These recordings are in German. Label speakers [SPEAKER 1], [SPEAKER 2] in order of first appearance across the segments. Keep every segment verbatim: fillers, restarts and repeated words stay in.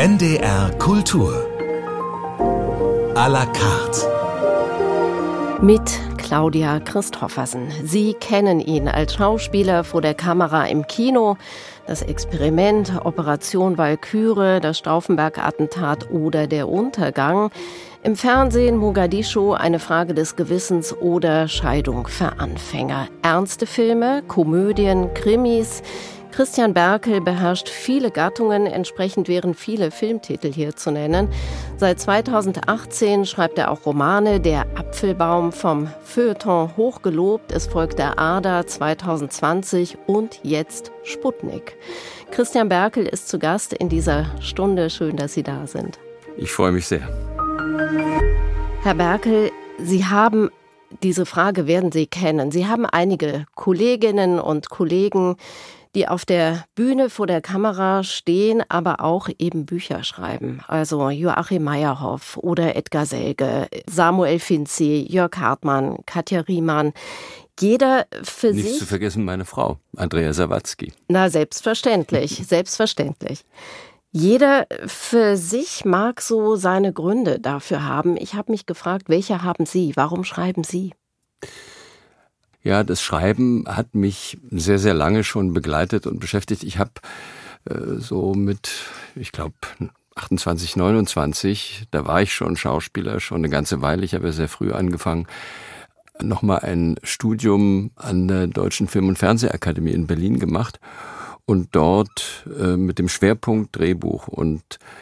[SPEAKER 1] N D R Kultur à la carte
[SPEAKER 2] mit Claudia Christoffersen. Sie kennen ihn als Schauspieler vor der Kamera im Kino. Das Experiment, Operation Walküre, das Stauffenberg-Attentat oder der Untergang. Im Fernsehen Mogadischu, eine Frage des Gewissens oder Scheidung für Anfänger. Ernste Filme, Komödien, Krimis. Christian Berkel beherrscht viele Gattungen, entsprechend wären viele Filmtitel hier zu nennen. Seit zweitausendachtzehn schreibt er auch Romane, Der Apfelbaum, vom Feuilleton hochgelobt. Es folgt Der Ader zweitausendzwanzig und jetzt Sputnik. Christian Berkel ist zu Gast in dieser Stunde. Schön, dass Sie da sind.
[SPEAKER 3] Ich freue mich sehr.
[SPEAKER 2] Herr Berkel, Sie haben, diese Frage werden Sie kennen, Sie haben einige Kolleginnen und Kollegen, die auf der Bühne vor der Kamera stehen, aber auch eben Bücher schreiben. Also Joachim Meyerhoff oder Edgar Selge, Samuel Finzi, Jörg Hartmann, Katja Riemann. Jeder für
[SPEAKER 3] Nicht
[SPEAKER 2] sich...
[SPEAKER 3] Nicht zu vergessen meine Frau, Andrea Sawatzki.
[SPEAKER 2] Na, selbstverständlich, selbstverständlich. Jeder für sich mag so seine Gründe dafür haben. Ich habe mich gefragt, welche haben Sie? Warum schreiben Sie?
[SPEAKER 3] Ja, das Schreiben hat mich sehr, sehr lange schon begleitet und beschäftigt. Ich habe äh, so mit, ich glaube, achtundzwanzig, neunundzwanzig, da war ich schon Schauspieler, schon eine ganze Weile. Ich habe ja sehr früh angefangen, nochmal ein Studium an der Deutschen Film- und Fernsehakademie in Berlin gemacht und dort äh, mit dem Schwerpunkt Drehbuch. Und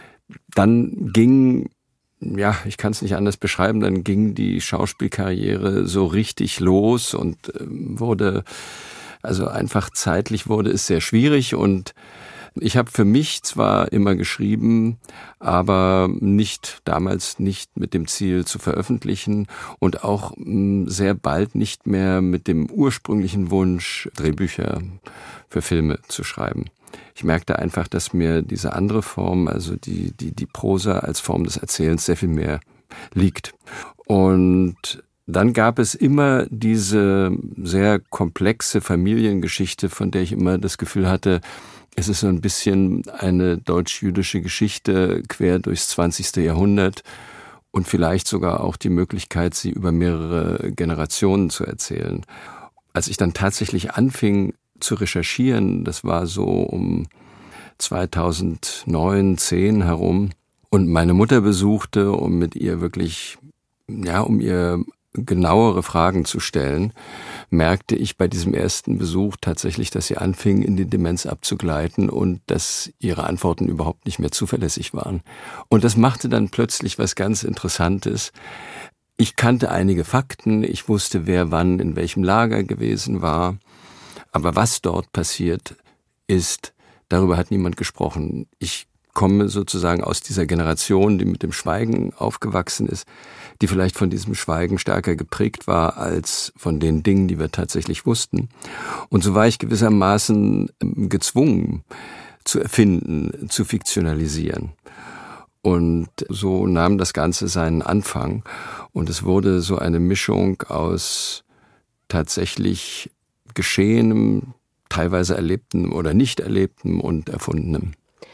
[SPEAKER 3] dann ging... Ja, ich kann es nicht anders beschreiben, dann ging die Schauspielkarriere so richtig los und äh, wurde, also einfach zeitlich wurde es sehr schwierig und ich habe für mich zwar immer geschrieben, aber nicht, damals nicht mit dem Ziel zu veröffentlichen und auch mh, sehr bald nicht mehr mit dem ursprünglichen Wunsch, Drehbücher für Filme zu schreiben. Ich merkte einfach, dass mir diese andere Form, also die, die, die Prosa als Form des Erzählens sehr viel mehr liegt. Und dann gab es immer diese sehr komplexe Familiengeschichte, von der ich immer das Gefühl hatte, es ist so ein bisschen eine deutsch-jüdische Geschichte quer durchs zwanzigste Jahrhundert und vielleicht sogar auch die Möglichkeit, sie über mehrere Generationen zu erzählen. Als ich dann tatsächlich anfing, zu recherchieren, das war so um zweitausendneun, zehn herum und meine Mutter besuchte, um mit ihr wirklich, ja, um ihr genauere Fragen zu stellen, merkte ich bei diesem ersten Besuch tatsächlich, dass sie anfing, in die Demenz abzugleiten und dass ihre Antworten überhaupt nicht mehr zuverlässig waren. Und das machte dann plötzlich was ganz Interessantes. Ich kannte einige Fakten, ich wusste, wer wann in welchem Lager gewesen war. Aber was dort passiert ist, darüber hat niemand gesprochen. Ich komme sozusagen aus dieser Generation, die mit dem Schweigen aufgewachsen ist, die vielleicht von diesem Schweigen stärker geprägt war als von den Dingen, die wir tatsächlich wussten. Und so war ich gewissermaßen gezwungen zu erfinden, zu fiktionalisieren. Und so nahm das Ganze seinen Anfang. Und es wurde so eine Mischung aus tatsächlich Geschehenem, teilweise Erlebtem oder nicht Erlebtem und Erfundenem.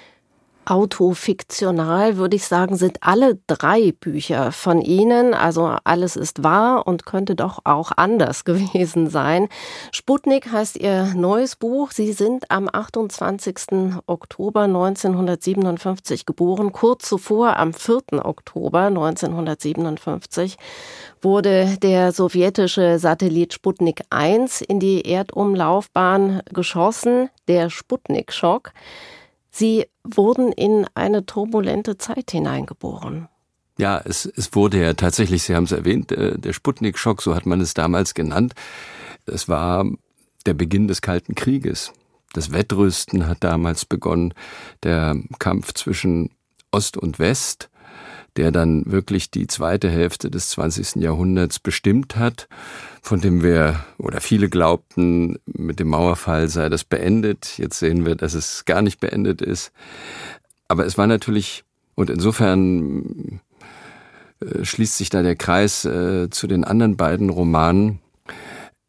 [SPEAKER 2] Autofiktional, würde ich sagen, sind alle drei Bücher von Ihnen. Also alles ist wahr und könnte doch auch anders gewesen sein. Sputnik heißt Ihr neues Buch. Sie sind am achtundzwanzigsten Oktober neunzehnhundertsiebenundfünfzig geboren. Kurz zuvor, am vierten Oktober neunzehnhundertsiebenundfünfzig, wurde der sowjetische Satellit Sputnik eins in die Erdumlaufbahn geschossen, der Sputnik-Schock. Sie wurden in eine turbulente Zeit hineingeboren.
[SPEAKER 3] Ja, es, es wurde ja tatsächlich, Sie haben es erwähnt, der Sputnik-Schock, so hat man es damals genannt. Es war der Beginn des Kalten Krieges. Das Wettrüsten hat damals begonnen, der Kampf zwischen Ost und West, der dann wirklich die zweite Hälfte des zwanzigsten Jahrhunderts bestimmt hat, von dem wir oder viele glaubten, mit dem Mauerfall sei das beendet. Jetzt sehen wir, dass es gar nicht beendet ist. Aber es war natürlich, und insofern äh, schließt sich da der Kreis äh, zu den anderen beiden Romanen,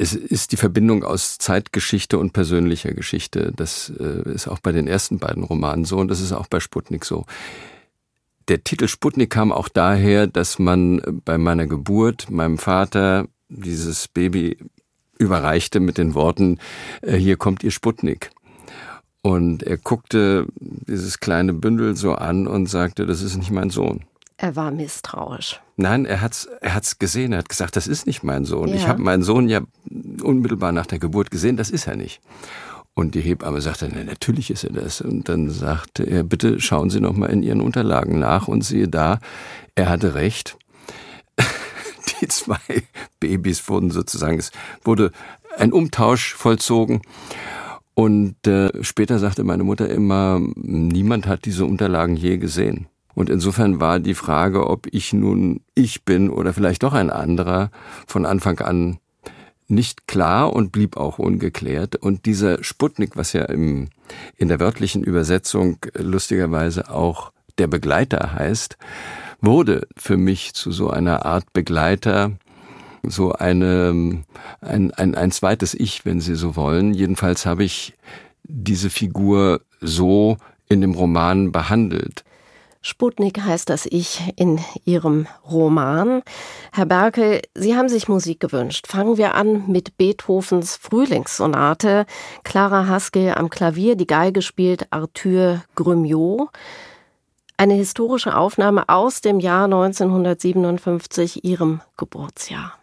[SPEAKER 3] Es ist die Verbindung aus Zeitgeschichte und persönlicher Geschichte. Das ist auch bei den ersten beiden Romanen so und das ist auch bei Sputnik so. Der Titel Sputnik kam auch daher, dass man bei meiner Geburt meinem Vater dieses Baby überreichte mit den Worten, hier kommt Ihr Sputnik. Und er guckte dieses kleine Bündel so an und sagte, das ist nicht mein Sohn.
[SPEAKER 2] Er war misstrauisch.
[SPEAKER 3] Nein, er hat's, er hat's gesehen. Er hat gesagt, das ist nicht mein Sohn.
[SPEAKER 2] Ja.
[SPEAKER 3] Ich habe meinen Sohn ja unmittelbar nach der Geburt gesehen. Das ist er nicht. Und die Hebamme sagte, na, natürlich ist er das. Und dann sagte er, bitte schauen Sie noch mal in Ihren Unterlagen nach. Und siehe da, er hatte recht. Die zwei Babys wurden sozusagen, es wurde ein Umtausch vollzogen. Und äh, später sagte meine Mutter immer, niemand hat diese Unterlagen je gesehen. Und insofern war die Frage, ob ich nun ich bin oder vielleicht doch ein anderer, von Anfang an nicht klar und blieb auch ungeklärt. Und dieser Sputnik, was ja im, in der wörtlichen Übersetzung lustigerweise auch der Begleiter heißt, wurde für mich zu so einer Art Begleiter, so eine, ein, ein, ein zweites Ich, wenn Sie so wollen. Jedenfalls habe ich diese Figur so in dem Roman behandelt.
[SPEAKER 2] Sputnik heißt das Ich in Ihrem Roman. Herr Berkel, Sie haben sich Musik gewünscht. Fangen wir an mit Beethovens Frühlingssonate. Clara Haskell am Klavier, die Geige spielt Arthur Grumiaux. Eine historische Aufnahme aus dem Jahr neunzehnhundertsiebenundfünfzig, Ihrem Geburtsjahr.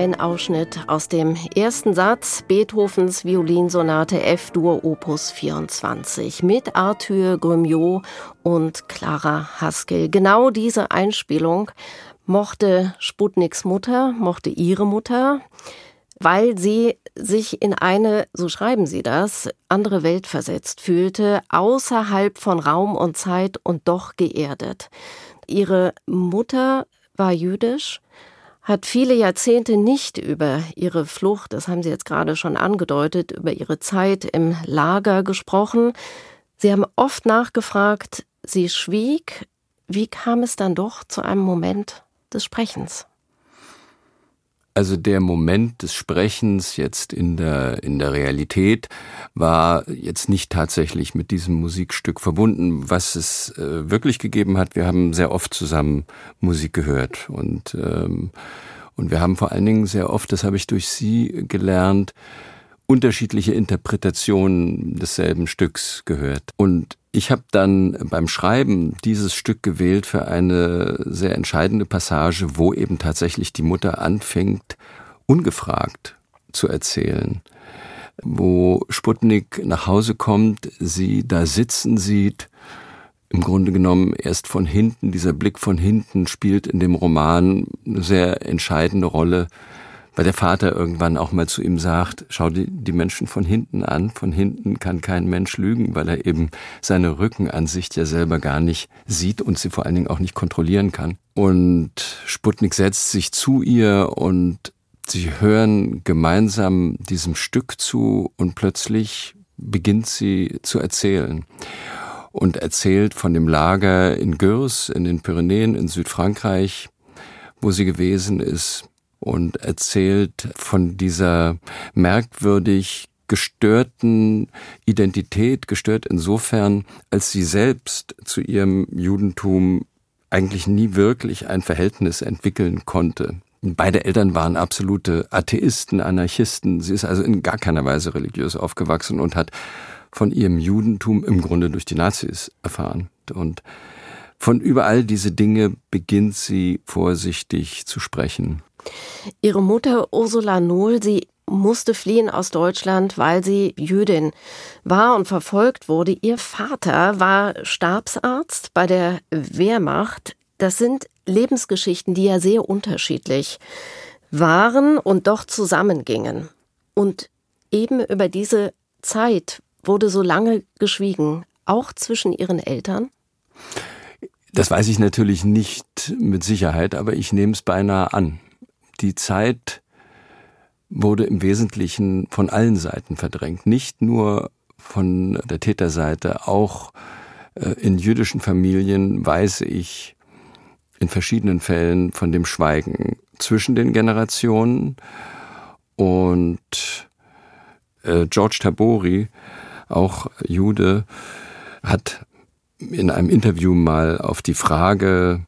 [SPEAKER 2] ein Ausschnitt aus dem ersten Satz Beethovens Violinsonate F-Dur Opus vierundzwanzig mit Arthur Grumiaux und Clara Haskell. Genau diese Einspielung mochte Sputniks Mutter, mochte ihre Mutter, weil sie sich in eine, so schreiben sie das, andere Welt versetzt fühlte, außerhalb von Raum und Zeit und doch geerdet. Ihre Mutter war jüdisch, hat viele Jahrzehnte nicht über ihre Flucht, das haben Sie jetzt gerade schon angedeutet, über ihre Zeit im Lager gesprochen. Sie haben oft nachgefragt, sie schwieg. Wie kam es dann doch zu einem Moment des Sprechens?
[SPEAKER 3] Also der Moment des Sprechens jetzt in der, in der Realität war jetzt nicht tatsächlich mit diesem Musikstück verbunden. Was es äh, wirklich gegeben hat, wir haben sehr oft zusammen Musik gehört und, ähm, und wir haben vor allen Dingen sehr oft, das habe ich durch Sie gelernt, unterschiedliche Interpretationen desselben Stücks gehört. Und ich habe dann beim Schreiben dieses Stück gewählt für eine sehr entscheidende Passage, wo eben tatsächlich die Mutter anfängt, ungefragt zu erzählen. Wo Sputnik nach Hause kommt, sie da sitzen sieht, im Grunde genommen erst von hinten, dieser Blick von hinten spielt in dem Roman eine sehr entscheidende Rolle, weil der Vater irgendwann auch mal zu ihm sagt, schau dir die Menschen von hinten an, von hinten kann kein Mensch lügen, weil er eben seine Rückenansicht ja selber gar nicht sieht und sie vor allen Dingen auch nicht kontrollieren kann. Und Sputnik setzt sich zu ihr und sie hören gemeinsam diesem Stück zu und plötzlich beginnt sie zu erzählen. Und erzählt von dem Lager in Gurs, in den Pyrenäen in Südfrankreich, wo sie gewesen ist. Und erzählt von dieser merkwürdig gestörten Identität, gestört insofern, als sie selbst zu ihrem Judentum eigentlich nie wirklich ein Verhältnis entwickeln konnte. Beide Eltern waren absolute Atheisten, Anarchisten. Sie ist also in gar keiner Weise religiös aufgewachsen und hat von ihrem Judentum im Grunde durch die Nazis erfahren. Und von überall diese Dinge beginnt sie vorsichtig zu sprechen.
[SPEAKER 2] Ihre Mutter Ursula Nohl, sie musste fliehen aus Deutschland, weil sie Jüdin war und verfolgt wurde. Ihr Vater war Stabsarzt bei der Wehrmacht. Das sind Lebensgeschichten, die ja sehr unterschiedlich waren und doch zusammengingen. Und eben über diese Zeit wurde so lange geschwiegen, auch zwischen Ihren Eltern?
[SPEAKER 3] Das weiß ich natürlich nicht mit Sicherheit, aber ich nehme es beinahe an. Die Zeit wurde im Wesentlichen von allen Seiten verdrängt, nicht nur von der Täterseite, auch in jüdischen Familien weiß ich in verschiedenen Fällen von dem Schweigen zwischen den Generationen. Und George Tabori, auch Jude, hat in einem Interview mal auf die Frage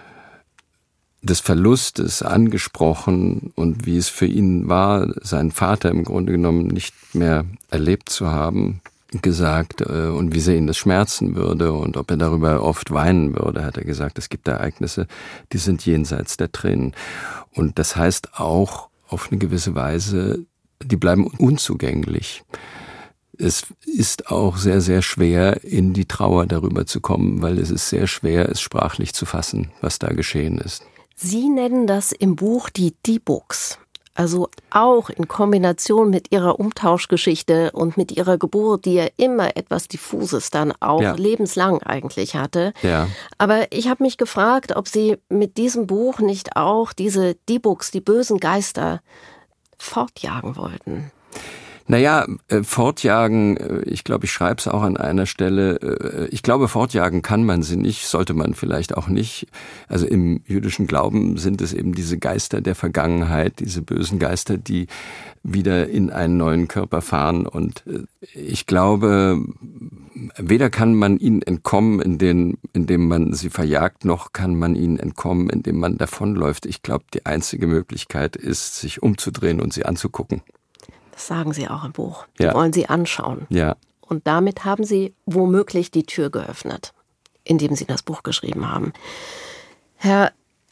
[SPEAKER 3] des Verlustes angesprochen und wie es für ihn war, seinen Vater im Grunde genommen nicht mehr erlebt zu haben, gesagt, und wie sehr ihn das schmerzen würde und ob er darüber oft weinen würde, hat er gesagt, es gibt Ereignisse, die sind jenseits der Tränen. Und das heißt auch auf eine gewisse Weise, die bleiben unzugänglich. Es ist auch sehr, sehr schwer, in die Trauer darüber zu kommen, weil es ist sehr schwer, es sprachlich zu fassen, was da geschehen ist.
[SPEAKER 2] Sie nennen das im Buch die Die-Books, also auch in Kombination mit Ihrer Umtauschgeschichte und mit Ihrer Geburt, die ja immer etwas Diffuses dann auch ja. lebenslang eigentlich hatte.
[SPEAKER 3] Ja.
[SPEAKER 2] Aber ich habe mich gefragt, ob Sie mit diesem Buch nicht auch diese Die-Books, die bösen Geister, fortjagen wollten.
[SPEAKER 3] Naja, äh, fortjagen, äh, ich glaube, ich schreibe es auch an einer Stelle, äh, ich glaube, fortjagen kann man sie nicht, sollte man vielleicht auch nicht. Also im jüdischen Glauben sind es eben diese Geister der Vergangenheit, diese bösen Geister, die wieder in einen neuen Körper fahren. Und äh, ich glaube, weder kann man ihnen entkommen, indem, indem man sie verjagt, noch kann man ihnen entkommen, indem man davonläuft. Ich glaube, die einzige Möglichkeit ist, sich umzudrehen und sie anzugucken.
[SPEAKER 2] Das sagen Sie auch im Buch. Die
[SPEAKER 3] ja.
[SPEAKER 2] wollen Sie anschauen.
[SPEAKER 3] Ja.
[SPEAKER 2] Und damit haben Sie womöglich die Tür geöffnet, indem Sie das Buch geschrieben haben. Herr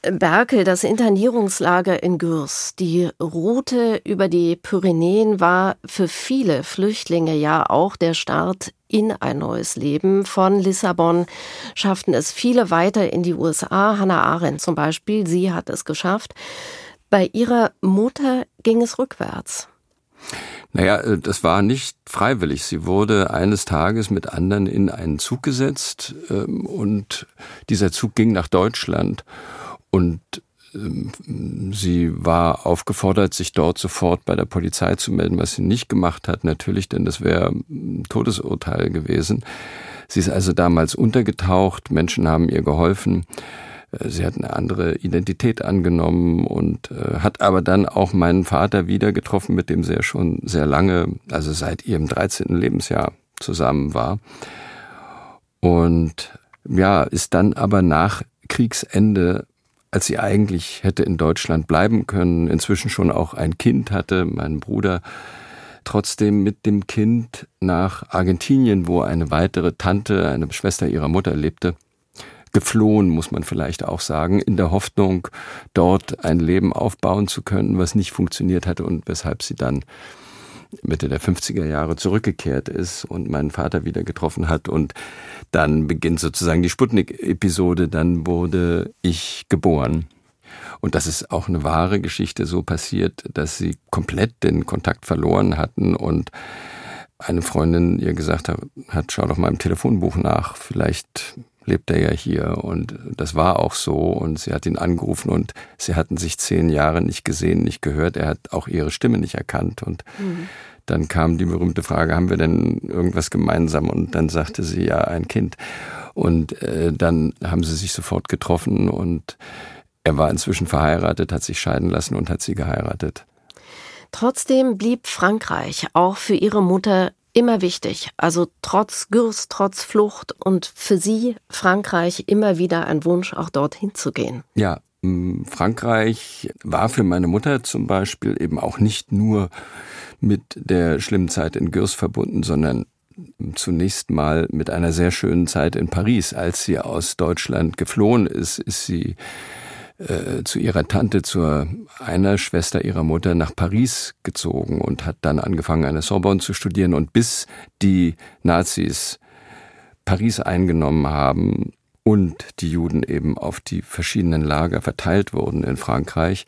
[SPEAKER 2] Berkel, das Internierungslager in Gürs, die Route über die Pyrenäen war für viele Flüchtlinge ja auch der Start in ein neues Leben. Von Lissabon schafften es viele weiter in die U S A. Hannah Arendt zum Beispiel, sie hat es geschafft. Bei ihrer Mutter ging es rückwärts.
[SPEAKER 3] Naja, das war nicht freiwillig. Sie wurde eines Tages mit anderen in einen Zug gesetzt und dieser Zug ging nach Deutschland und sie war aufgefordert, sich dort sofort bei der Polizei zu melden, was sie nicht gemacht hat, natürlich, denn das wäre ein Todesurteil gewesen. Sie ist also damals untergetaucht, Menschen haben ihr geholfen. Sie hat eine andere Identität angenommen und äh, hat aber dann auch meinen Vater wieder getroffen, mit dem sie ja schon sehr lange, also seit ihrem dreizehnten Lebensjahr zusammen war. Und ja, ist dann aber nach Kriegsende, als sie eigentlich hätte in Deutschland bleiben können, inzwischen schon auch ein Kind hatte, mein Bruder, trotzdem mit dem Kind nach Argentinien, wo eine weitere Tante, eine Schwester ihrer Mutter lebte, geflohen, muss man vielleicht auch sagen, in der Hoffnung, dort ein Leben aufbauen zu können, was nicht funktioniert hatte und weshalb sie dann Mitte der fünfziger Jahre zurückgekehrt ist und meinen Vater wieder getroffen hat. Und dann beginnt sozusagen die Sputnik-Episode, dann wurde ich geboren. Und das ist auch eine wahre Geschichte, so passiert, dass sie komplett den Kontakt verloren hatten und eine Freundin ihr gesagt hat, hat, schau doch mal im Telefonbuch nach, vielleicht lebt er ja hier, und das war auch so, und sie hat ihn angerufen und sie hatten sich zehn Jahre nicht gesehen, nicht gehört, er hat auch ihre Stimme nicht erkannt und mhm. Dann kam die berühmte Frage, haben wir denn irgendwas gemeinsam, und dann sagte sie, ja, ein Kind, und äh, dann haben sie sich sofort getroffen und er war inzwischen verheiratet, hat sich scheiden lassen und hat sie geheiratet.
[SPEAKER 2] Trotzdem blieb Frankreich auch für ihre Mutter immer wichtig, also trotz Gürs, trotz Flucht, und für sie Frankreich immer wieder ein Wunsch, auch dorthin zu gehen.
[SPEAKER 3] Ja, Frankreich war für meine Mutter zum Beispiel eben auch nicht nur mit der schlimmen Zeit in Gürs verbunden, sondern zunächst mal mit einer sehr schönen Zeit in Paris. Als sie aus Deutschland geflohen ist, ist sie äh, zu ihrer Tante, zur einer Schwester ihrer Mutter, nach Paris gezogen und hat dann angefangen, an der Sorbonne zu studieren. Und bis die Nazis Paris eingenommen haben und die Juden eben auf die verschiedenen Lager verteilt wurden in Frankreich,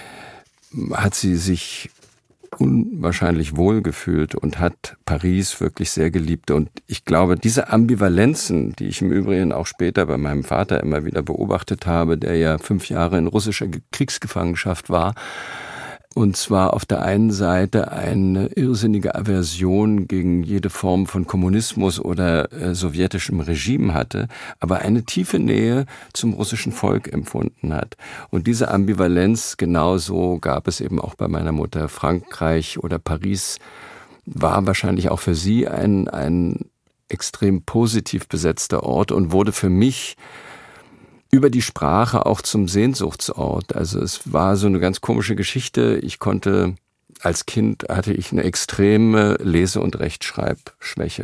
[SPEAKER 3] hat sie sich unwahrscheinlich wohlgefühlt und hat Paris wirklich sehr geliebt. Und ich glaube, diese Ambivalenzen, die ich im Übrigen auch später bei meinem Vater immer wieder beobachtet habe, der ja fünf Jahre in russischer Kriegsgefangenschaft war, und zwar auf der einen Seite eine irrsinnige Aversion gegen jede Form von Kommunismus oder äh, sowjetischem Regime hatte, aber eine tiefe Nähe zum russischen Volk empfunden hat. Und diese Ambivalenz, genauso gab es eben auch bei meiner Mutter. Frankreich oder Paris war wahrscheinlich auch für sie ein, ein extrem positiv besetzter Ort und wurde für mich über die Sprache auch zum Sehnsuchtsort. Also es war so eine ganz komische Geschichte. Ich konnte, als Kind hatte ich eine extreme Lese- und Rechtschreibschwäche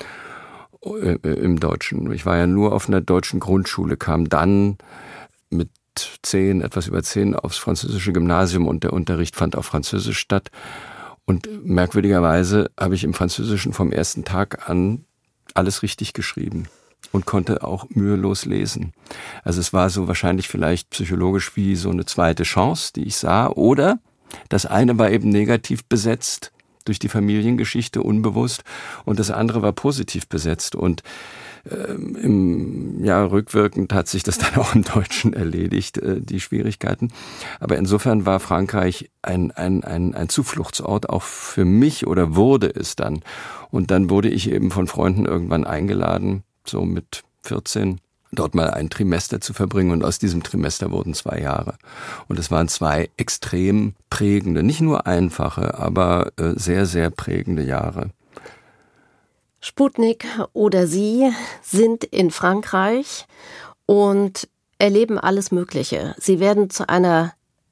[SPEAKER 3] im Deutschen. Ich war ja nur auf einer deutschen Grundschule, kam dann mit zehn, etwas über zehn aufs französische Gymnasium und der Unterricht fand auf Französisch statt. Und merkwürdigerweise habe ich im Französischen vom ersten Tag an alles richtig geschrieben und konnte auch mühelos lesen. Also es war so wahrscheinlich vielleicht psychologisch wie so eine zweite Chance, die ich sah. Oder das eine war eben negativ besetzt durch die Familiengeschichte, unbewusst, und das andere war positiv besetzt. Und ähm, im Jahr rückwirkend hat sich das dann auch im Deutschen erledigt, äh, die Schwierigkeiten. Aber insofern war Frankreich ein, ein, ein, ein Zufluchtsort auch für mich, oder wurde es dann. Und dann wurde ich eben von Freunden irgendwann eingeladen, so mit vierzehn, dort mal ein Trimester zu verbringen, und aus diesem Trimester wurden zwei Jahre. Und es waren zwei extrem prägende, nicht nur einfache, aber äh, sehr, sehr prägende Jahre.
[SPEAKER 2] Sputnik oder Sie sind in Frankreich und erleben alles Mögliche. Sie werden zu einer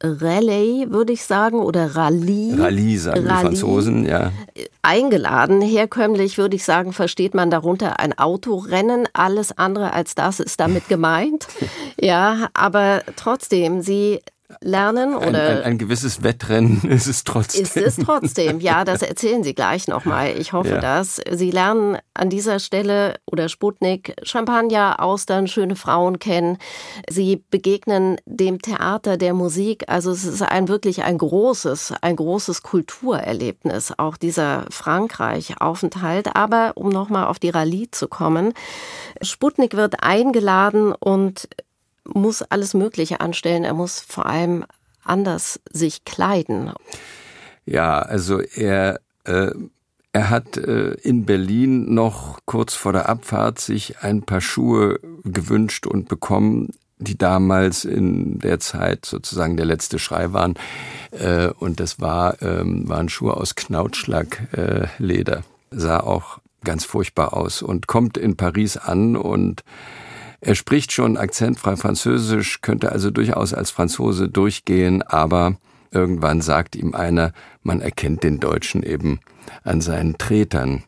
[SPEAKER 2] Rallye, würde ich sagen, oder Rallye.
[SPEAKER 3] Rallye sagen Rallye. Die Franzosen, ja.
[SPEAKER 2] Eingeladen. Herkömmlich würde ich sagen, versteht man darunter ein Autorennen. Alles andere als das ist damit gemeint. Ja, aber trotzdem, Sie lernen oder...
[SPEAKER 3] Ein, ein, ein gewisses Wettrennen ist es trotzdem.
[SPEAKER 2] Ist es trotzdem, ja, das erzählen Sie gleich nochmal. Ich hoffe
[SPEAKER 3] ja.
[SPEAKER 2] das. Sie lernen an dieser Stelle oder Sputnik Champagner, Austern, schöne Frauen kennen. Sie begegnen dem Theater, der Musik. Also es ist ein wirklich ein großes, ein großes Kulturerlebnis, auch dieser Frankreich-Aufenthalt. Aber um nochmal auf die Rallye zu kommen, Sputnik wird eingeladen und muss alles Mögliche anstellen. Er muss vor allem anders sich kleiden.
[SPEAKER 3] Ja, also er, äh, er hat äh, in Berlin noch kurz vor der Abfahrt sich ein paar Schuhe gewünscht und bekommen, die damals in der Zeit sozusagen der letzte Schrei waren. Äh, und das war, äh, waren Schuhe aus Knautschlack-Leder. Äh, Sah auch ganz furchtbar aus und kommt in Paris an und er spricht schon akzentfrei Französisch, könnte also durchaus als Franzose durchgehen, aber irgendwann sagt ihm einer, man erkennt den Deutschen eben an seinen Tretern.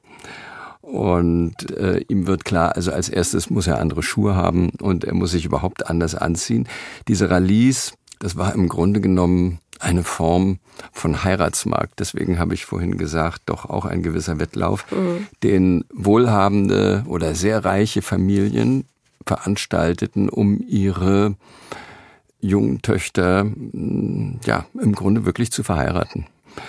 [SPEAKER 3] Und äh, ihm wird klar, also als erstes muss er andere Schuhe haben und er muss sich überhaupt anders anziehen. Diese Rallyes, das war im Grunde genommen eine Form von Heiratsmarkt. Deswegen habe ich vorhin gesagt, doch auch ein gewisser Wettlauf, mhm. den wohlhabende oder sehr reiche Familien veranstalteten, um ihre jungen Töchter ja im Grunde wirklich zu verheiraten.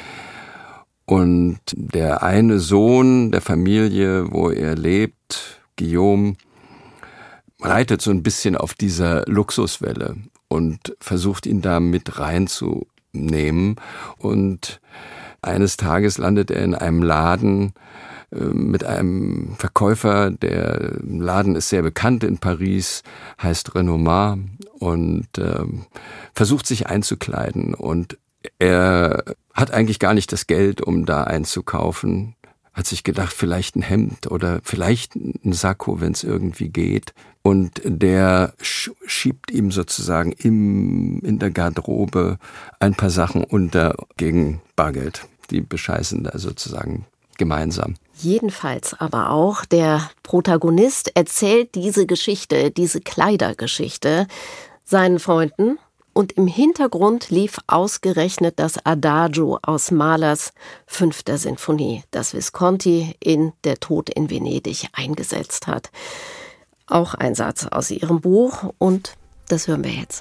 [SPEAKER 3] Und der eine Sohn der Familie, wo er lebt, Guillaume, reitet so ein bisschen auf dieser Luxuswelle und versucht ihn da mit reinzunehmen. Und eines Tages landet er in einem Laden mit einem Verkäufer, der Laden ist sehr bekannt in Paris, heißt Renomar und äh, versucht sich einzukleiden. Und er hat eigentlich gar nicht das Geld, um da einzukaufen. Hat sich gedacht, vielleicht ein Hemd oder vielleicht ein Sakko, wenn es irgendwie geht. Und der schiebt ihm sozusagen im, in der Garderobe ein paar Sachen unter gegen Bargeld. Die bescheißen da sozusagen gemeinsam.
[SPEAKER 2] Jedenfalls aber auch der Protagonist erzählt diese Geschichte, diese Kleidergeschichte seinen Freunden und im Hintergrund lief ausgerechnet das Adagio aus Mahlers fünfter Sinfonie, das Visconti in Der Tod in Venedig eingesetzt hat. Auch ein Satz aus ihrem Buch und das hören wir jetzt.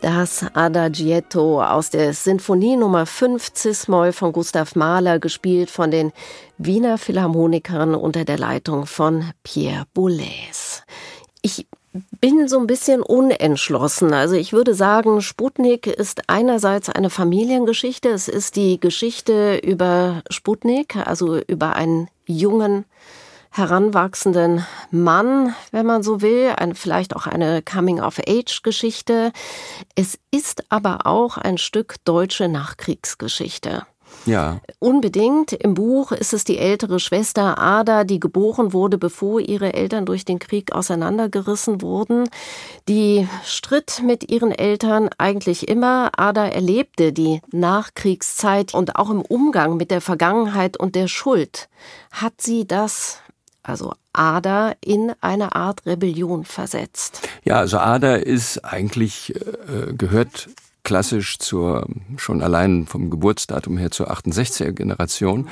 [SPEAKER 2] Das Adagietto aus der Sinfonie Nummer fünf Cis-Moll von Gustav Mahler, gespielt von den Wiener Philharmonikern unter der Leitung von Pierre Boulez. Ich bin so ein bisschen unentschlossen. Also ich würde sagen, Sputnik ist einerseits eine Familiengeschichte. Es ist die Geschichte über Sputnik, also über einen jungen, heranwachsenden Mann, wenn man so will, ein, vielleicht auch eine Coming-of-Age-Geschichte. Es ist aber auch ein Stück deutsche Nachkriegsgeschichte.
[SPEAKER 3] Ja.
[SPEAKER 2] Unbedingt. Im Buch ist es die ältere Schwester Ada, die geboren wurde, bevor ihre Eltern durch den Krieg auseinandergerissen wurden. Die stritt mit ihren Eltern eigentlich immer. Ada erlebte die Nachkriegszeit und auch im Umgang mit der Vergangenheit und der Schuld hat sie das, also Ada, in eine Art Rebellion versetzt.
[SPEAKER 3] Ja, also Ada ist eigentlich, äh, gehört klassisch zur, schon allein vom Geburtsdatum her zur achtundsechziger Generation.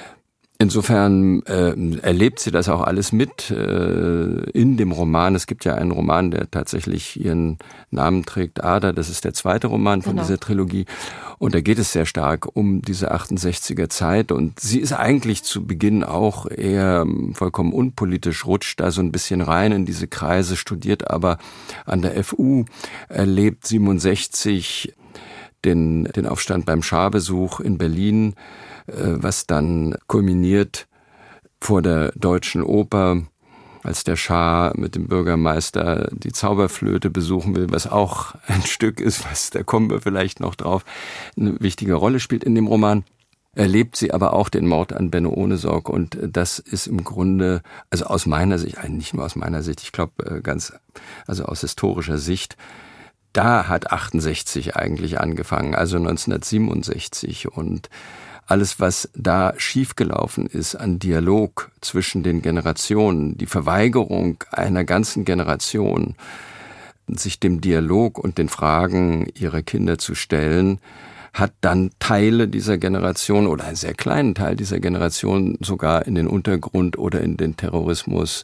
[SPEAKER 3] Insofern äh, erlebt sie das auch alles mit äh, in dem Roman. Es gibt ja einen Roman, der tatsächlich ihren Namen trägt, Ada. Das ist der zweite Roman von genau. dieser Trilogie. Und da geht es sehr stark um diese achtundsechziger Zeit. Und sie ist eigentlich zu Beginn auch eher vollkommen unpolitisch, rutscht da so ein bisschen rein in diese Kreise, studiert aber an der F U, erlebt siebenundsechzig den, den Aufstand beim Scharbesuch in Berlin, was dann kulminiert vor der Deutschen Oper, als der Schah mit dem Bürgermeister die Zauberflöte besuchen will, was auch ein Stück ist, was, da kommen wir vielleicht noch drauf, eine wichtige Rolle spielt in dem Roman. Erlebt sie aber auch den Mord an Benno Ohnesorg, und das ist im Grunde, also aus meiner Sicht, nicht nur aus meiner Sicht, ich glaube ganz, also aus historischer Sicht, da hat achtundsechzig eigentlich angefangen, also neunzehnhundertsiebenundsechzig, und alles, was da schiefgelaufen ist an Dialog zwischen den Generationen, die Verweigerung einer ganzen Generation, sich dem Dialog und den Fragen ihrer Kinder zu stellen, hat dann Teile dieser Generation oder einen sehr kleinen Teil dieser Generation sogar in den Untergrund oder in den Terrorismus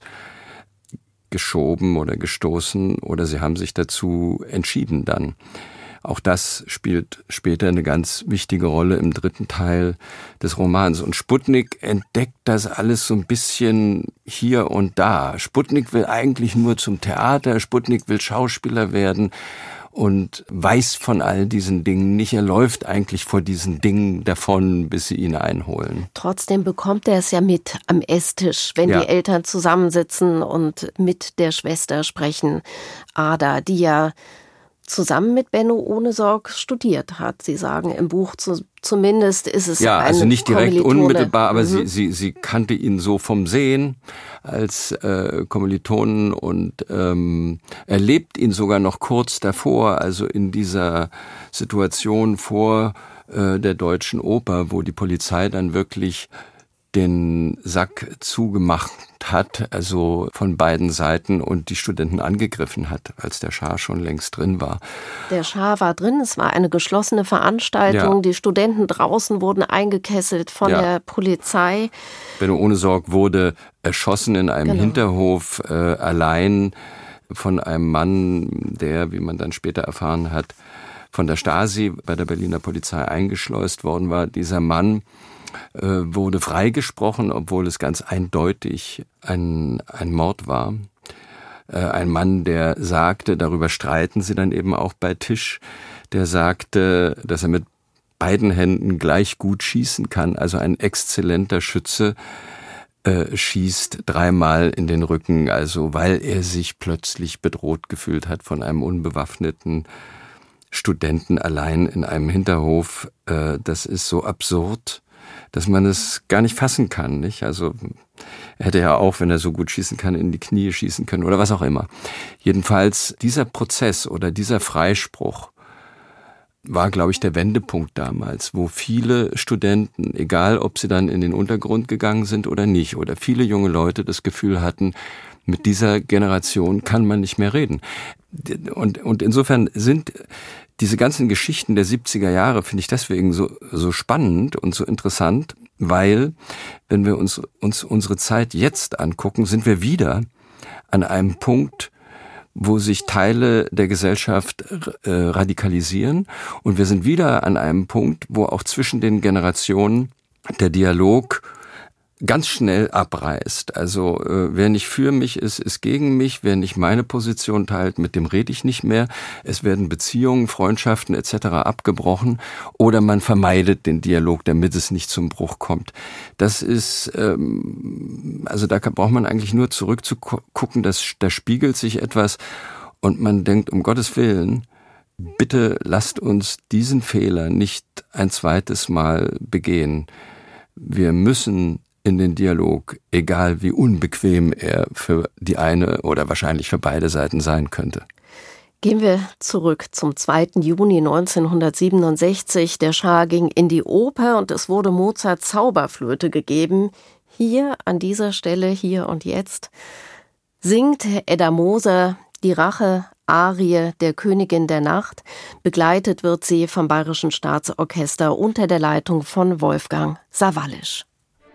[SPEAKER 3] geschoben oder gestoßen, oder sie haben sich dazu entschieden dann. Auch das spielt später eine ganz wichtige Rolle im dritten Teil des Romans. Und Sputnik entdeckt das alles so ein bisschen hier und da. Sputnik will eigentlich nur zum Theater, Sputnik will Schauspieler werden und weiß von all diesen Dingen nicht. Er läuft eigentlich vor diesen Dingen davon, bis sie ihn einholen.
[SPEAKER 2] Trotzdem bekommt er es ja mit am Esstisch, wenn ja. die Eltern zusammensitzen und mit der Schwester sprechen. Ada, die ja zusammen mit Benno Ohnesorg studiert hat. Sie sagen im Buch zu, zumindest ist es
[SPEAKER 3] ja,
[SPEAKER 2] eine
[SPEAKER 3] also nicht direkt
[SPEAKER 2] Kommilitone.
[SPEAKER 3] Unmittelbar, aber mhm. sie, sie, sie kannte ihn so vom Sehen als äh, Kommilitonen und ähm, erlebt ihn sogar noch kurz davor, also in dieser Situation vor äh, der Deutschen Oper, wo die Polizei dann wirklich den Sack zugemacht hat, also von beiden Seiten, und die Studenten angegriffen hat, als der Schah schon längst drin war.
[SPEAKER 2] Der Schah war drin, es war eine geschlossene Veranstaltung, ja. Die Studenten draußen wurden eingekesselt von ja. der Polizei.
[SPEAKER 3] Benno Ohnesorg wurde erschossen in einem genau. Hinterhof, äh, allein von einem Mann, der, wie man dann später erfahren hat, von der Stasi bei der Berliner Polizei eingeschleust worden war. Dieser Mann wurde freigesprochen, obwohl es ganz eindeutig ein, ein Mord war. Ein Mann, der sagte, darüber streiten sie dann eben auch bei Tisch, der sagte, dass er mit beiden Händen gleich gut schießen kann, also ein exzellenter Schütze, äh, schießt dreimal in den Rücken, also weil er sich plötzlich bedroht gefühlt hat von einem unbewaffneten Studenten allein in einem Hinterhof. Äh, das ist so absurd, dass man es gar nicht fassen kann, nicht? Also er hätte ja auch, wenn er so gut schießen kann, in die Knie schießen können oder was auch immer. Jedenfalls dieser Prozess oder dieser Freispruch war, glaube ich, der Wendepunkt damals, wo viele Studenten, egal ob sie dann in den Untergrund gegangen sind oder nicht, oder viele junge Leute das Gefühl hatten, mit dieser Generation kann man nicht mehr reden. Und, und insofern sind diese ganzen Geschichten der siebziger Jahre, finde ich deswegen so, so spannend und so interessant, weil, wenn wir uns, uns unsere Zeit jetzt angucken, sind wir wieder an einem Punkt, wo sich Teile der Gesellschaft äh, radikalisieren. Und wir sind wieder an einem Punkt, wo auch zwischen den Generationen der Dialog ganz schnell abreißt. Also äh, wer nicht für mich ist, ist gegen mich. Wer nicht meine Position teilt, mit dem rede ich nicht mehr. Es werden Beziehungen, Freundschaften et cetera abgebrochen oder man vermeidet den Dialog, damit es nicht zum Bruch kommt. Das ist, ähm, also da braucht man eigentlich nur zurückzugucken, dass, da spiegelt sich etwas und man denkt, um Gottes Willen, bitte lasst uns diesen Fehler nicht ein zweites Mal begehen. Wir müssen in den Dialog, egal wie unbequem er für die eine oder wahrscheinlich für beide Seiten sein könnte.
[SPEAKER 2] Gehen wir zurück zum zweiten Juni neunzehnhundertsiebenundsechzig. Der Schah ging in die Oper und es wurde Mozart Zauberflöte gegeben. Hier, an dieser Stelle, hier und jetzt, singt Edda Moser die Rache-Arie der Königin der Nacht. Begleitet wird sie vom Bayerischen Staatsorchester unter der Leitung von Wolfgang Sawallisch.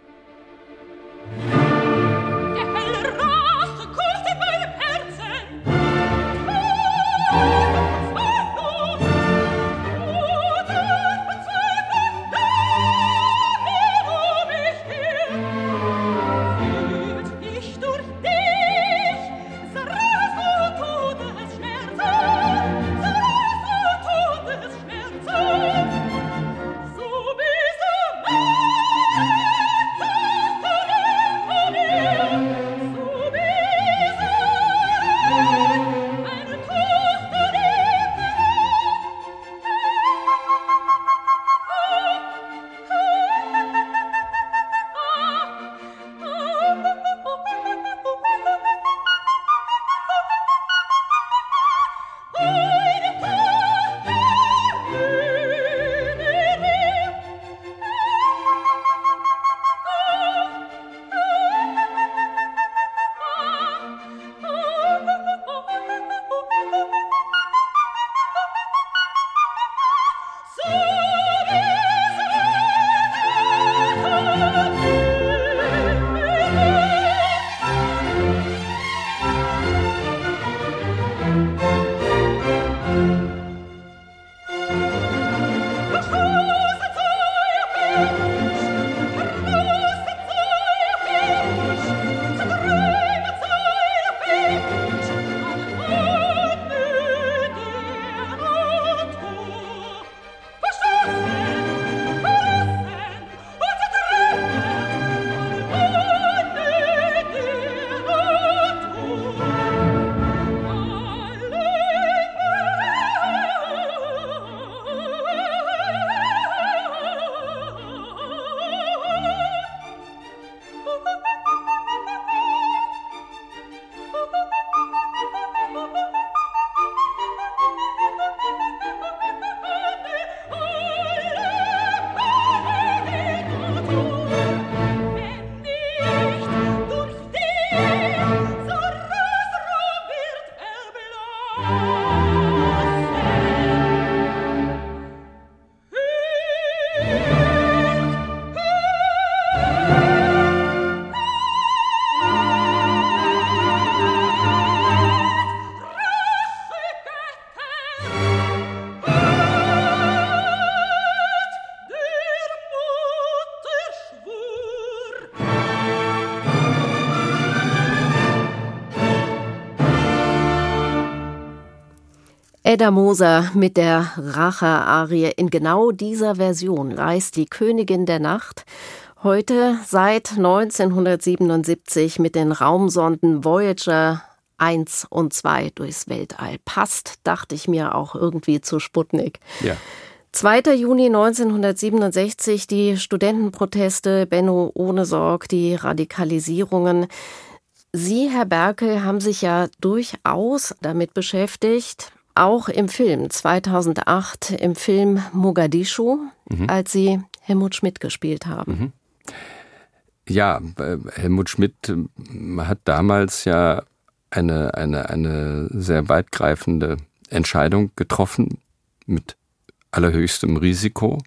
[SPEAKER 2] Edda Moser mit der Rache-Arie. In genau dieser Version reist die Königin der Nacht heute seit neunzehnhundertsiebenundsiebzig mit den Raumsonden Voyager eins und zwei durchs Weltall. Passt, dachte ich mir, auch irgendwie zu Sputnik.
[SPEAKER 3] Ja.
[SPEAKER 2] zweiter Juni neunzehnhundertsiebenundsechzig, die Studentenproteste, Benno Ohnesorg, die Radikalisierungen. Sie, Herr Berkel, haben sich ja durchaus damit beschäftigt, auch im Film zweitausendacht, im Film Mogadischu, mhm. als Sie Helmut Schmidt gespielt haben.
[SPEAKER 3] Mhm. Ja, Helmut Schmidt hat damals ja eine, eine, eine sehr weitgreifende Entscheidung getroffen mit allerhöchstem Risiko.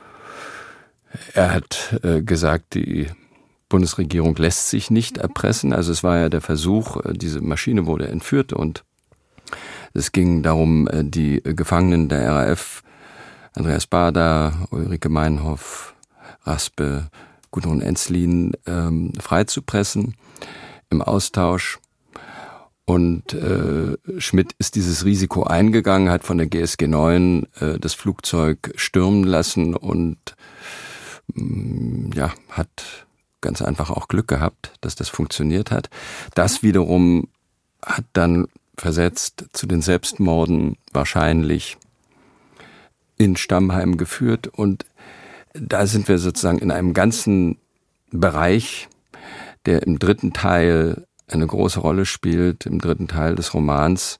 [SPEAKER 3] Er hat äh, gesagt, die Bundesregierung lässt sich nicht erpressen. Also es war ja der Versuch, diese Maschine wurde entführt und Es ging darum, die Gefangenen der R A F, Andreas Baader, Ulrike Meinhof, Raspe, Gudrun Ensslin, ähm, freizupressen im Austausch. Und äh, Schmidt ist dieses Risiko eingegangen, hat von der G S G neun äh, das Flugzeug stürmen lassen und mh, ja, hat ganz einfach auch Glück gehabt, dass das funktioniert hat. Das wiederum hat dann versetzt zu den Selbstmorden wahrscheinlich in Stammheim geführt. Und da sind wir sozusagen in einem ganzen Bereich, der im dritten Teil eine große Rolle spielt, im dritten Teil des Romans.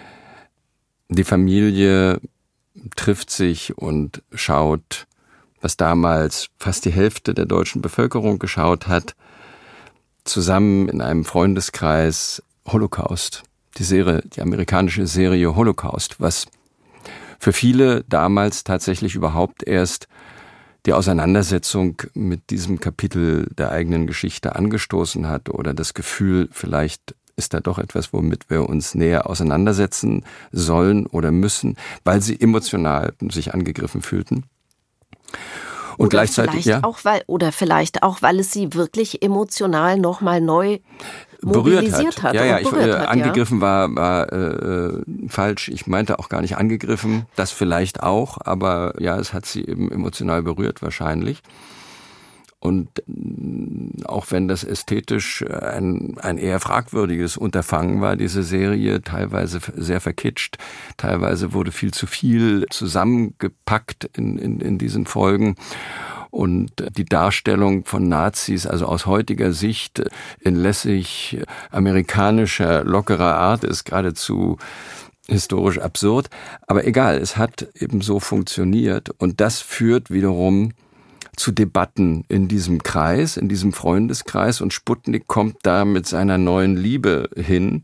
[SPEAKER 3] Die Familie trifft sich und schaut, was damals fast die Hälfte der deutschen Bevölkerung geschaut hat, zusammen in einem Freundeskreis Holocaust. Die Serie, die amerikanische Serie Holocaust, was für viele damals tatsächlich überhaupt erst die Auseinandersetzung mit diesem Kapitel der eigenen Geschichte angestoßen hat oder das Gefühl, vielleicht ist da doch etwas, womit wir uns näher auseinandersetzen sollen oder müssen, weil sie emotional sich angegriffen fühlten. Und
[SPEAKER 2] oder
[SPEAKER 3] gleichzeitig,
[SPEAKER 2] vielleicht
[SPEAKER 3] ja,
[SPEAKER 2] auch, weil, oder vielleicht auch, weil es sie wirklich emotional nochmal neu mobilisiert hat.
[SPEAKER 3] hat. Ja, ja, ich, äh,
[SPEAKER 2] hat,
[SPEAKER 3] angegriffen
[SPEAKER 2] ja.
[SPEAKER 3] war, war äh, falsch. Ich meinte auch gar nicht angegriffen, das vielleicht auch, aber ja, es hat sie eben emotional berührt wahrscheinlich. Und äh, auch wenn das ästhetisch ein, ein eher fragwürdiges Unterfangen war, diese Serie, teilweise sehr verkitscht, teilweise wurde viel zu viel zusammengepackt in, in, in diesen Folgen. Und die Darstellung von Nazis, also aus heutiger Sicht in lässig amerikanischer, lockerer Art, ist geradezu historisch absurd. Aber egal, es hat eben so funktioniert. Und das führt wiederum zu Debatten in diesem Kreis, in diesem Freundeskreis. Und Sputnik kommt da mit seiner neuen Liebe hin,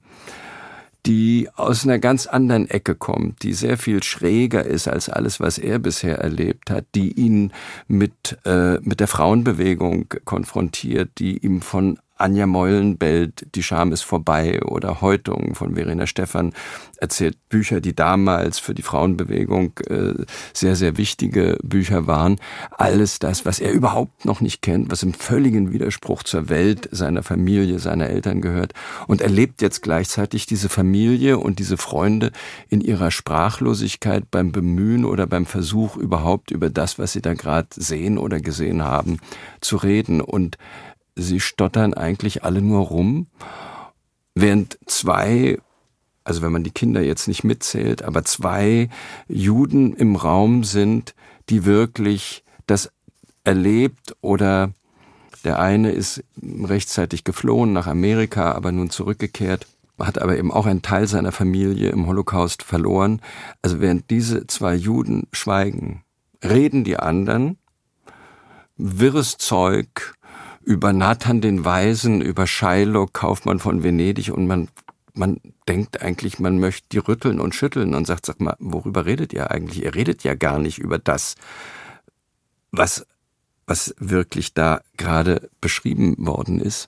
[SPEAKER 3] die aus einer ganz anderen Ecke kommt, die sehr viel schräger ist als alles, was er bisher erlebt hat, die ihn mit äh, mit der Frauenbewegung konfrontiert, die ihm von Anja Meulenbelt, Die Scham ist vorbei, oder Häutung von Verena Stephan erzählt, Bücher, die damals für die Frauenbewegung äh, sehr, sehr wichtige Bücher waren. Alles das, was er überhaupt noch nicht kennt, was im völligen Widerspruch zur Welt seiner Familie, seiner Eltern gehört. Und erlebt jetzt gleichzeitig diese Familie und diese Freunde in ihrer Sprachlosigkeit beim Bemühen oder beim Versuch, überhaupt über das, was sie da gerade sehen oder gesehen haben, zu reden. Und sie stottern eigentlich alle nur rum, während zwei, also wenn man die Kinder jetzt nicht mitzählt, aber zwei Juden im Raum sind, die wirklich das erlebt, oder der eine ist rechtzeitig geflohen nach Amerika, aber nun zurückgekehrt, hat aber eben auch einen Teil seiner Familie im Holocaust verloren. Also während diese zwei Juden schweigen, reden die anderen wirres Zeug über Nathan den Weisen, über Shylock, Kaufmann von Venedig, und man man denkt eigentlich, man möchte die rütteln und schütteln und sagt, sag mal, worüber redet ihr eigentlich? Ihr redet ja gar nicht über das, was was wirklich da gerade beschrieben worden ist.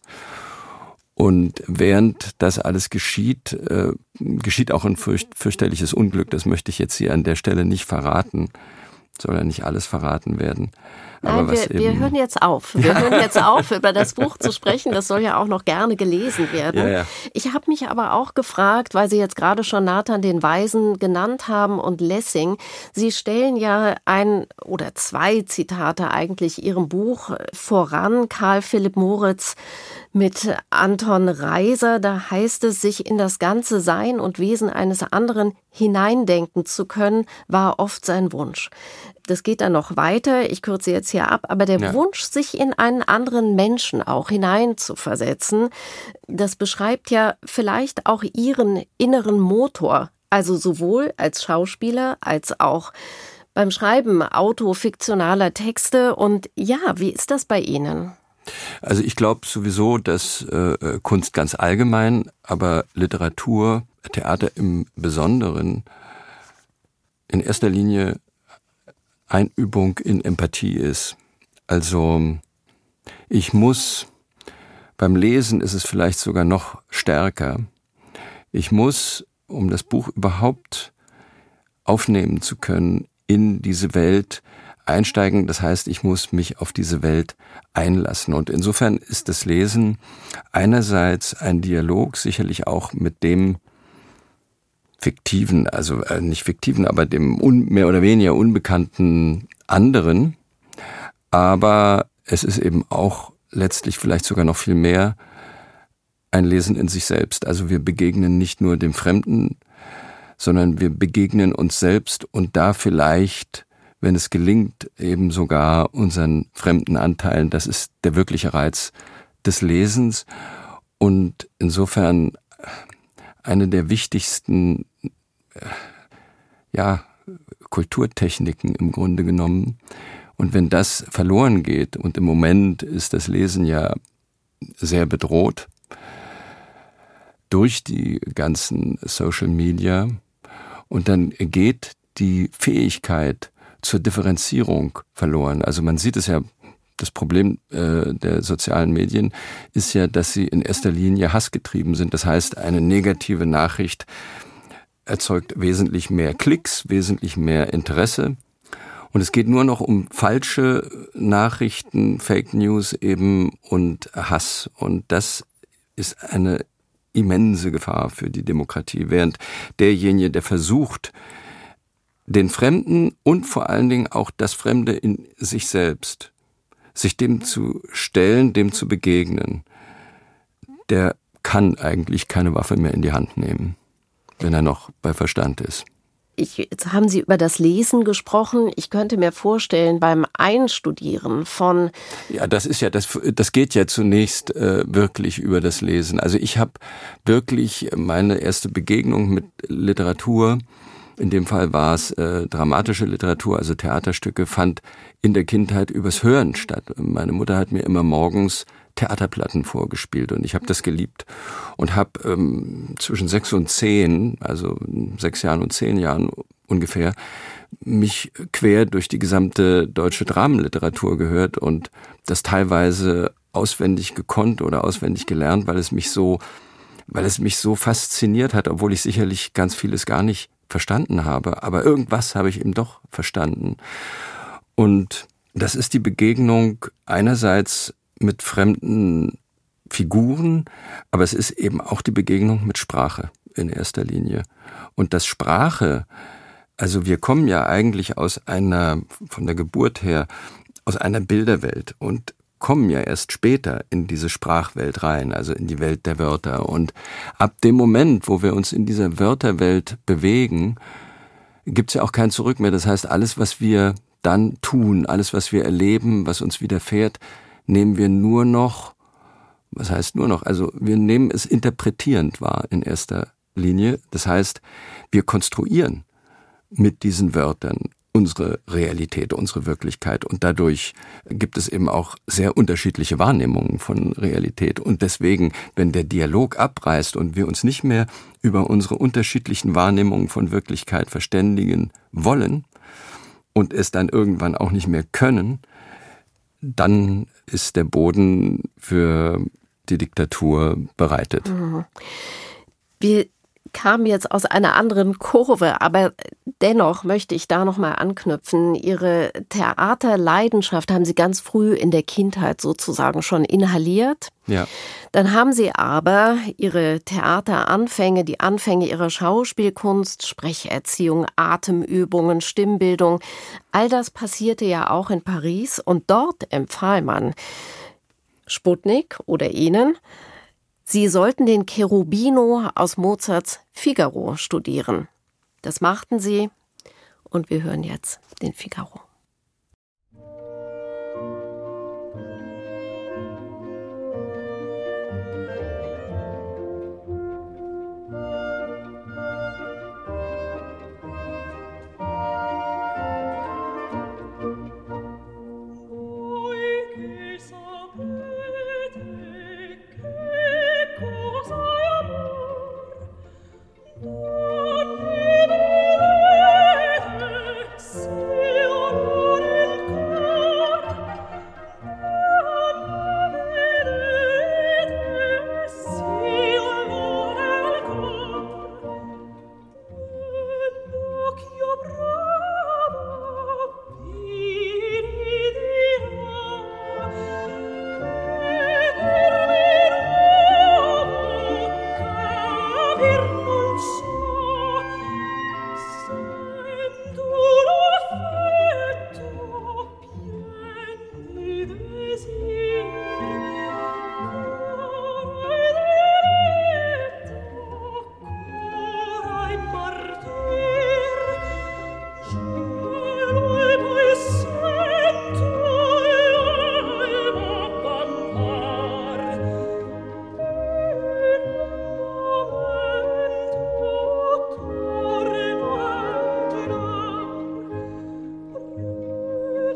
[SPEAKER 3] Und während das alles geschieht, äh, geschieht auch ein fürcht, fürchterliches Unglück. Das möchte ich jetzt hier an der Stelle nicht verraten. Soll ja nicht alles verraten werden. Aber
[SPEAKER 2] Nein,
[SPEAKER 3] was
[SPEAKER 2] wir,
[SPEAKER 3] eben
[SPEAKER 2] wir hören jetzt auf. Wir hören jetzt auf, über das Buch zu sprechen. Das soll ja auch noch gerne gelesen werden.
[SPEAKER 3] Ja, ja.
[SPEAKER 2] Ich habe mich aber auch gefragt, weil Sie jetzt gerade schon Nathan den Weisen genannt haben und Lessing. Sie stellen ja ein oder zwei Zitate eigentlich Ihrem Buch voran. Karl Philipp Moritz mit Anton Reiser. Da heißt es, sich in das ganze Sein und Wesen eines anderen hineindenken zu können, war oft sein Wunsch. Das geht dann noch weiter, ich kürze jetzt hier ab, aber der ja. Wunsch, sich in einen anderen Menschen auch hineinzuversetzen, das beschreibt ja vielleicht auch Ihren inneren Motor, also sowohl als Schauspieler als auch beim Schreiben autofiktionaler Texte. Und ja, wie ist das bei Ihnen?
[SPEAKER 3] Also ich glaube sowieso, dass äh, Kunst ganz allgemein, aber Literatur, Theater im Besonderen in erster Linie Einübung in Empathie ist. Also ich muss, beim Lesen ist es vielleicht sogar noch stärker, ich muss um das Buch überhaupt aufnehmen zu können, in diese Welt einsteigen. Das heißt, ich muss mich auf diese Welt einlassen. Und insofern ist das Lesen einerseits ein Dialog, sicherlich auch mit dem fiktiven, also äh, nicht fiktiven, aber dem un, mehr oder weniger unbekannten anderen. Aber es ist eben auch letztlich vielleicht sogar noch viel mehr ein Lesen in sich selbst. Also wir begegnen nicht nur dem Fremden, sondern wir begegnen uns selbst und da vielleicht, wenn es gelingt, eben sogar unseren fremden Anteilen. Das ist der wirkliche Reiz des Lesens und insofern eine der wichtigsten ja, Kulturtechniken im Grunde genommen. Und wenn das verloren geht, und im Moment ist das Lesen ja sehr bedroht durch die ganzen Social Media, und dann geht die Fähigkeit zur Differenzierung verloren. Also man sieht es ja, das Problem äh, der sozialen Medien ist ja, dass sie in erster Linie hassgetrieben sind. Das heißt, eine negative Nachricht erzeugt wesentlich mehr Klicks, wesentlich mehr Interesse. Und es geht nur noch um falsche Nachrichten, Fake News eben und Hass. Und das ist eine immense Gefahr für die Demokratie, während derjenige, der versucht, den Fremden und vor allen Dingen auch das Fremde in sich selbst, sich dem zu stellen, dem zu begegnen, der kann eigentlich keine Waffe mehr in die Hand nehmen, wenn er noch bei Verstand ist.
[SPEAKER 2] Ich, jetzt haben Sie über das Lesen gesprochen. Ich könnte mir vorstellen, beim Einstudieren von...
[SPEAKER 3] Ja, das ist ja, das, das geht ja zunächst äh, wirklich über das Lesen. Also ich habe wirklich meine erste Begegnung mit Literatur, in dem Fall war es äh, dramatische Literatur, also Theaterstücke, fand in der Kindheit übers Hören statt. Meine Mutter hat mir immer morgens Theaterplatten vorgespielt und ich habe das geliebt und habe ähm, zwischen sechs und zehn, also sechs Jahren und zehn Jahren ungefähr, mich quer durch die gesamte deutsche Dramenliteratur gehört und das teilweise auswendig gekonnt oder auswendig gelernt, weil es mich so, weil es mich so fasziniert hat, obwohl ich sicherlich ganz vieles gar nicht verstanden habe, aber irgendwas habe ich eben doch verstanden. Und das ist die Begegnung einerseits mit fremden Figuren, aber es ist eben auch die Begegnung mit Sprache in erster Linie. Und das Sprache, also wir kommen ja eigentlich aus einer, von der Geburt her, aus einer Bilderwelt und kommen ja erst später in diese Sprachwelt rein, also in die Welt der Wörter. Und ab dem Moment, wo wir uns in dieser Wörterwelt bewegen, gibt's ja auch kein Zurück mehr. Das heißt, alles, was wir dann tun, alles, was wir erleben, was uns widerfährt, nehmen wir nur noch, was heißt nur noch, also wir nehmen es interpretierend wahr in erster Linie. Das heißt, wir konstruieren mit diesen Wörtern unsere Realität, unsere Wirklichkeit und dadurch gibt es eben auch sehr unterschiedliche Wahrnehmungen von Realität und deswegen, wenn der Dialog abreißt und wir uns nicht mehr über unsere unterschiedlichen Wahrnehmungen von Wirklichkeit verständigen wollen und es dann irgendwann auch nicht mehr können, dann ist der Boden für die Diktatur bereitet.
[SPEAKER 2] Wir kamen jetzt aus einer anderen Kurve, aber dennoch möchte ich da noch mal anknüpfen. Ihre Theaterleidenschaft haben Sie ganz früh in der Kindheit sozusagen schon inhaliert.
[SPEAKER 3] Ja.
[SPEAKER 2] Dann haben Sie aber Ihre Theateranfänge, die Anfänge Ihrer Schauspielkunst, Sprecherziehung, Atemübungen, Stimmbildung, all das passierte ja auch in Paris und dort empfahl man Sputnik oder Ihnen, Sie sollten den Cherubino aus Mozarts Figaro studieren. Das machten Sie und wir hören jetzt den Figaro.
[SPEAKER 4] Se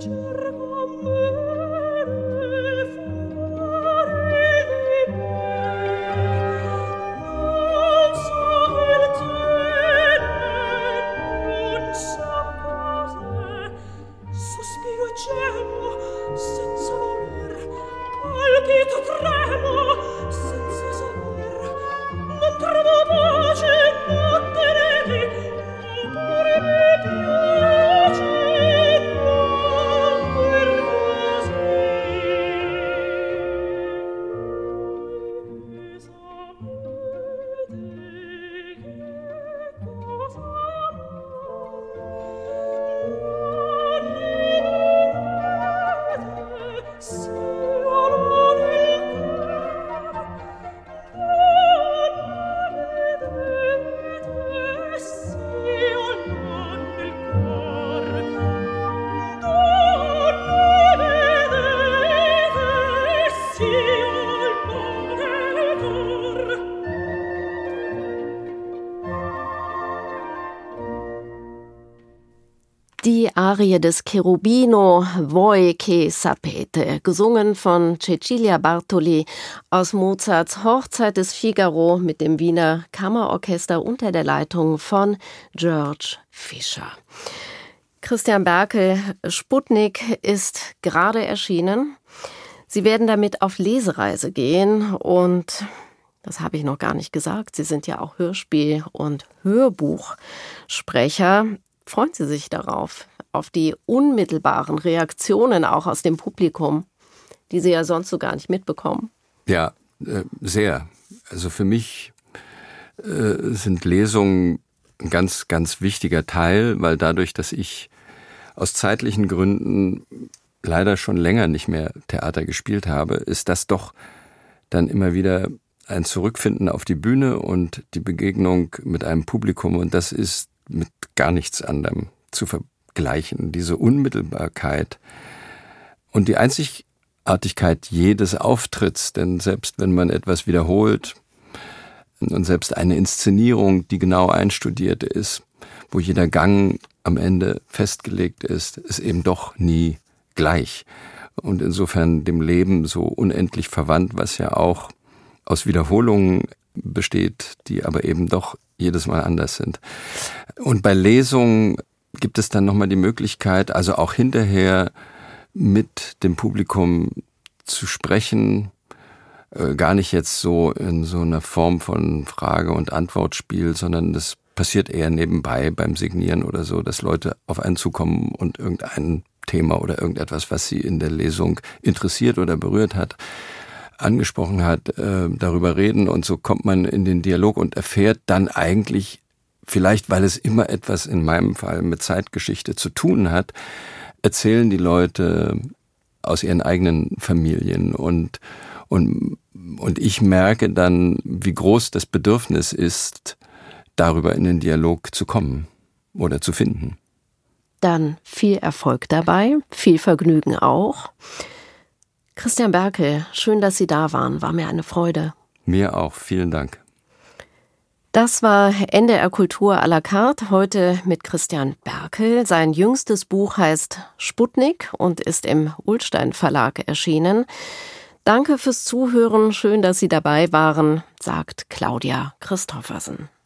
[SPEAKER 2] Die Arie des Cherubino, Voi che sapete, gesungen von Cecilia Bartoli aus Mozarts Hochzeit des Figaro mit dem Wiener Kammerorchester unter der Leitung von George Fischer. Christian Berkel, Sputnik ist gerade erschienen. Sie werden damit auf Lesereise gehen und das habe ich noch gar nicht gesagt. Sie sind ja auch Hörspiel- und Hörbuchsprecher. Freuen Sie sich darauf, auf die unmittelbaren Reaktionen auch aus dem Publikum, die Sie ja sonst so gar nicht mitbekommen?
[SPEAKER 3] Ja, äh, sehr. Also für mich äh, sind Lesungen ein ganz, ganz wichtiger Teil, weil dadurch, dass ich aus zeitlichen Gründen leider schon länger nicht mehr Theater gespielt habe, ist das doch dann immer wieder ein Zurückfinden auf die Bühne und die Begegnung mit einem Publikum. Und das ist mit gar nichts anderem zu vergleichen. Diese Unmittelbarkeit und die Einzigartigkeit jedes Auftritts, denn selbst wenn man etwas wiederholt und selbst eine Inszenierung, die genau einstudiert ist, wo jeder Gang am Ende festgelegt ist, ist eben doch nie gleich. Und insofern dem Leben so unendlich verwandt, was ja auch aus Wiederholungen besteht, die aber eben doch jedes Mal anders sind. Und bei Lesungen gibt es dann nochmal die Möglichkeit, also auch hinterher mit dem Publikum zu sprechen, äh, gar nicht jetzt so in so einer Form von Frage- und Antwortspiel, sondern das passiert eher nebenbei beim Signieren oder so, dass Leute auf einen zukommen und irgendein Thema oder irgendetwas, was sie in der Lesung interessiert oder berührt hat, angesprochen hat, äh, darüber reden und so kommt man in den Dialog und erfährt dann eigentlich, vielleicht weil es immer etwas in meinem Fall mit Zeitgeschichte zu tun hat, erzählen die Leute aus ihren eigenen Familien und, und, und ich merke dann, wie groß das Bedürfnis ist, darüber in den Dialog zu kommen oder zu finden.
[SPEAKER 2] Dann viel Erfolg dabei, viel Vergnügen auch. Christian Berkel, schön, dass Sie da waren. War mir eine Freude.
[SPEAKER 3] Mir auch. Vielen Dank.
[SPEAKER 2] Das war N D R Kultur à la carte, heute mit Christian Berkel. Sein jüngstes Buch heißt Sputnik und ist im Ullstein Verlag erschienen. Danke fürs Zuhören. Schön, dass Sie dabei waren, sagt Claudia Christoffersen.